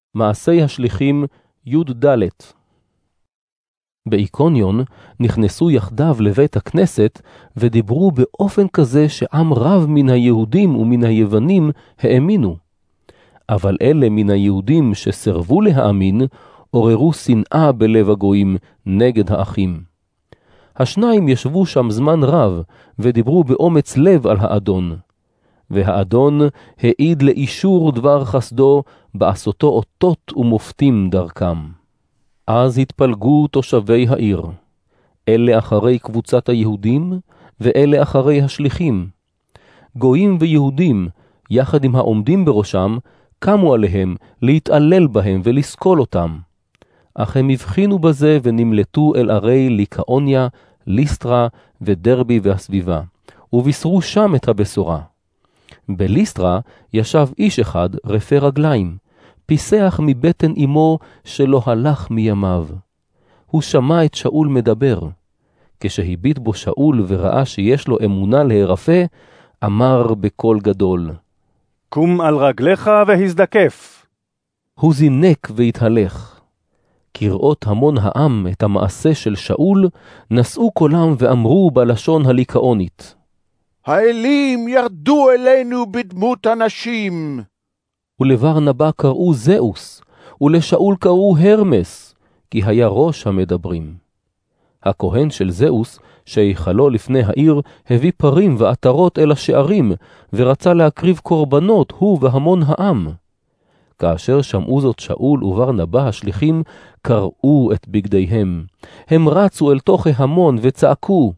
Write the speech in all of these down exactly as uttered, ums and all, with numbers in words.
מעשי השליחים י"ד. באיקוניון נכנסו יחדיו לבית הכנסת ודיברו באופן כזה שעם רב מן היהודים ומן היוונים האמינו. אבל אלה מן היהודים שסרבו להאמין עוררו שנאה בלב הגויים נגד האחים. השניים ישבו שם זמן רב ודיברו באומץ לב על האדון. והאדון העיד לאישור דבר חסדו בעשותו אותות ומופתים דרכם. אז התפלגו תושבי העיר, אלה אחרי קבוצת היהודים ואלה אחרי השליחים. גויים ויהודים, יחד עם העומדים בראשם, קמו עליהם להתעלל בהם ולסקול אותם. אך הם הבחינו בזה ונמלטו אל ערי ליקאוניה, ליסטרה ודרבי והסביבה, ובישרו שם את הבשורה. בליסטרה ישב איש אחד רפה רגליים, פיסח מבטן אמו שלא הלך מימיו. הוא שמע את שאול מדבר. כשהביט בו שאול וראה שיש לו אמונה להירפא, אמר בקול גדול, קום על רגליך והזדקף. הוא זינק והתהלך. כראות המון העם את המעשה של שאול, נשאו קולם ואמרו בלשון הליקאונית, האלים ירדו אלינו בדמות אנשים. ולברנבא קראו זאוס, ולשאול קראו הרמס, כי היה ראש המדברים. הכהן של זאוס, שהיכלו לפני העיר, הביא פרים ועטרות אל השערים, ורצה להקריב קורבנות, הוא והמון העם. כאשר שמעו זאת שאול וברנבא השליחים, קרעו את בגדיהם. הם רצו אל תוך ההמון וצעקו,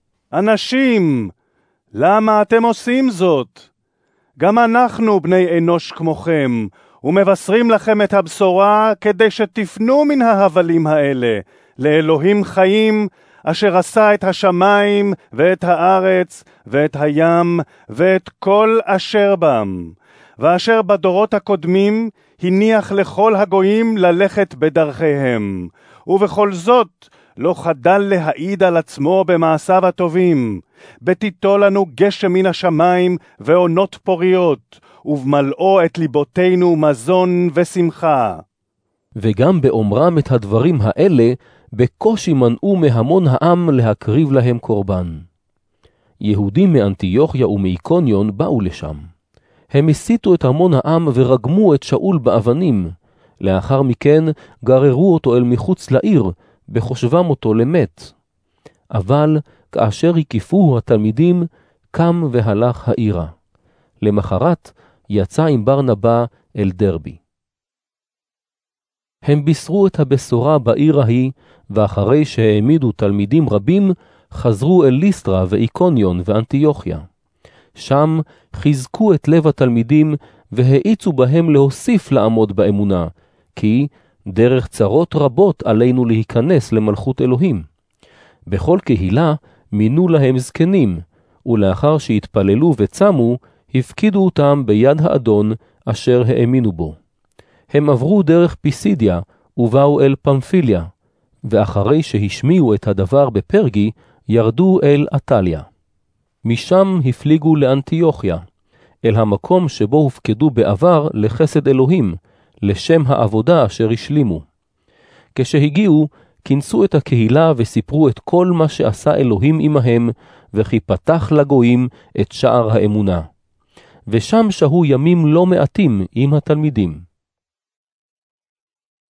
אנשים, למה אתם עושים זאת? גם אנחנו בני אנוש כמוכם, ומבשרים לכם את הבשורה כדי שתפנו מן ההבלים האלה, לאלוהים חיים, אשר עשה את השמיים ואת הארץ ואת הים ואת כל אשר בם, ואשר בדורות הקודמים הניח לכל הגויים ללכת בדרכיהם, ובכל זאת לא חדל להעיד על עצמו במעשיו הטובים, בתיתו לנו גשם מן השמיים ועונות פוריות, ובמלאו את ליבותינו מזון ושמחה. וגם באומרם את הדברים האלה, בקושי מנעו מהמון העם להקריב להם קורבן. יהודים מאנטיוכיה ומאיקוניון באו לשם. הם הסיתו את המון העם ורגמו את שאול באבנים. לאחר מכן גררו אותו אל מחוץ לעיר, בחושבם אותו למת. אבל כאשר הקיפוהו התלמידים, קם והלך העירה. למחרת יצא עם ברנבא אל דרבי. הם בישרו את הבשורה בעיר ההיא, ואחרי שהעמידו תלמידים רבים, חזרו אל ליסטרה ואיקוניון ואנטיוכיה. שם חיזקו את לב התלמידים, והאיצו בהם להוסיף לעמוד באמונה, כי דרך צרות רבות עלינו להיכנס למלכות אלוהים. בכל קהילה מינו להם זקנים, ולאחר שהתפללו וצמו, הפקידו אותם ביד האדון אשר האמינו בו. הם עברו דרך פיסידיה ובאו אל פמפיליה, ואחרי שהשמיעו את הדבר בפרגי, ירדו אל אטליה. משם הפליגו לאנטיוכיה, אל המקום שבו הופקדו בעבר לחסד אלוהים, לשם העבודה אשר השלימו. כשהגיעו, כינסו את הקהילה וסיפרו את כל מה שעשה אלוהים עמהם, וכי פתח לגויים את שער האמונה. ושם שהו ימים לא מעטים עם התלמידים.